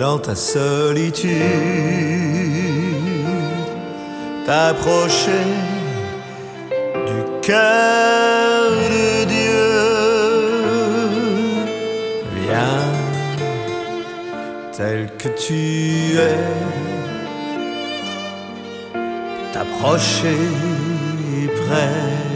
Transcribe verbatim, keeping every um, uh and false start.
dans ta solitude, t'approcher du cœur de Dieu. Viens tel que tu es, t'approcher près